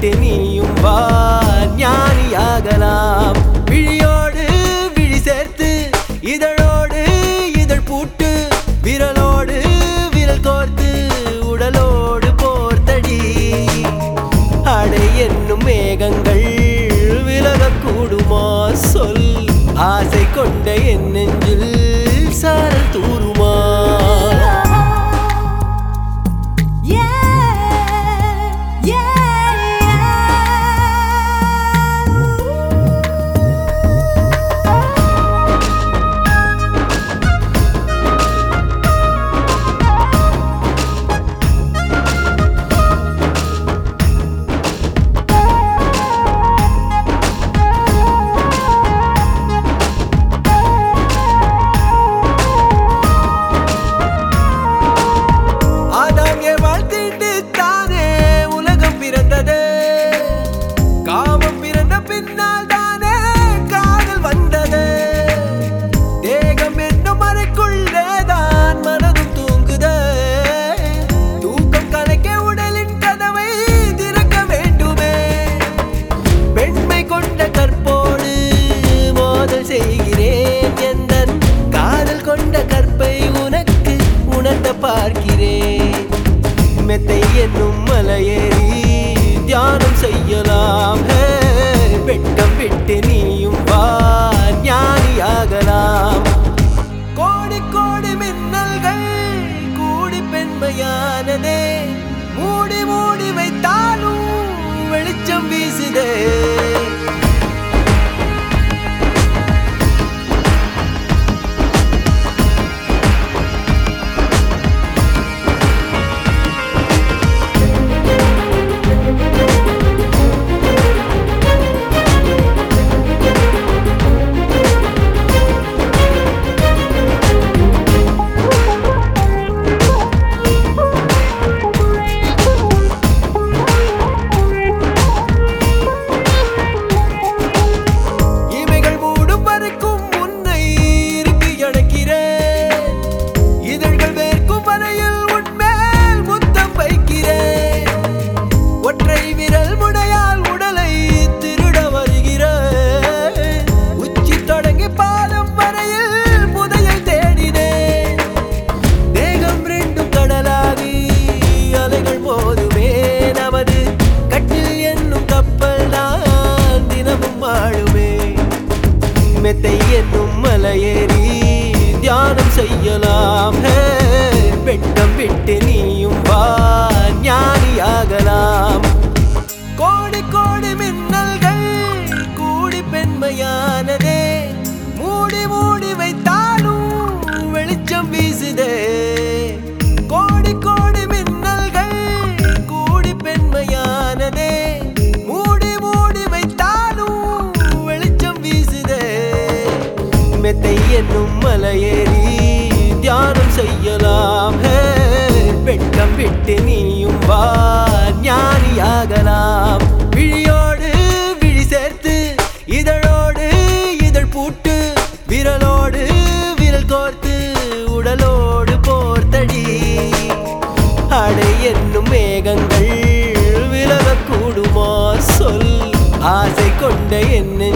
விட்டு நீயும் வா ஞானியாகலாம் விழியோடு விழி சேர்த்து இதழோடு இதழ் பூட்டு விரலோடு விரல் கோர்த்து உடலோடு போர்த்தடி அடை என்னும் மேகங்கள் விலகக்கூடுமா சொல் ஆசை கொண்ட என் நெஞ்சில் சாரல் தூருமா பார்க்கிறேன் மெத்தை என்னும் மலையேறி தியானம் செய்யலாம் வெட்கம் விட்டு நீயும் வா ஞானியாகலாம் கோடி கோடி மின்னல்கள் கூடி பெண்மையானதே மூடி மூடி வைத்தாலும் வெளிச்சம் வீசுதே மெத்தை என்னும் மலையேறி தியானம் செய்யலாம் வெட்கம் விட்டு நீயும் வா ஞானியாகலாம் கோடி கோடி மின்னல்கள் கூடி பெண்மையானதே மூடி மூடி வைத்தாலும் வெளிச்சம் வீசுதே கோடி கோடி மின்னல்கள் கூடி பெண்மையானதே மூடி மூடி வைத்தாலும் வெளிச்சம் வீசுதே மெத்தை என்னும் மலையேறி தியானம் செய்யலாம் வெட்கம் விட்டு நீயும் வா ஞானியாகலாம் விழியோடு விழி சேர்த்து இதழோடு இதழ் பூட்டு விரலோடு விரல் கோர்த்து உடலோடு போர்த்தடி அடை என்னும் மேகங்கள் விலகக்கூடுமா சொல் ஆசை கொண்ட என்ன